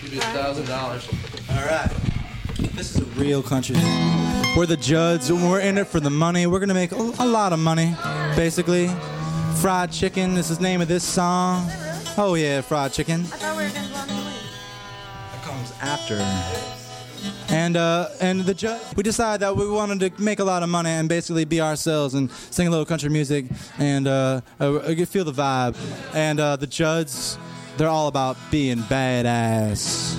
give you $1,000. All right. This is a real country. We're the Judds. We're in it for the money. We're gonna make a lot of money, basically. Fried chicken. This is the name of this song. Oh yeah, fried chicken. I thought we were gonna go on the way. That comes after. And the Judds, we decided that we wanted to make a lot of money and basically be ourselves and sing a little country music and feel the vibe. And the Judds, they're all about being badass.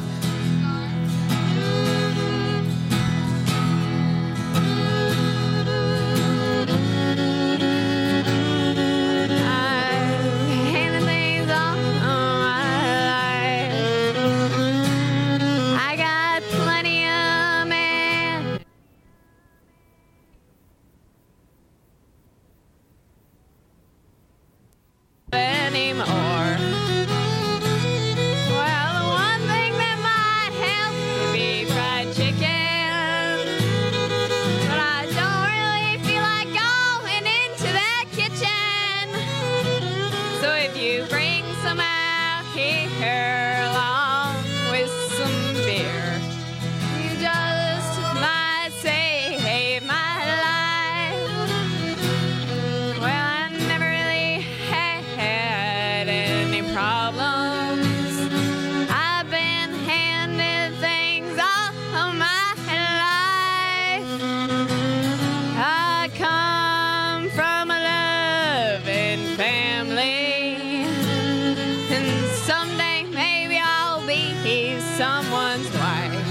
Anymore. Well, the one thing that might help would be fried chicken, but I don't really feel like going into that kitchen. So if you bring some out here along with some beer, you just might save my life. Well, I never really had any problems. I've been handed things all my life. I come from a loving family, and someday maybe I'll be someone's wife.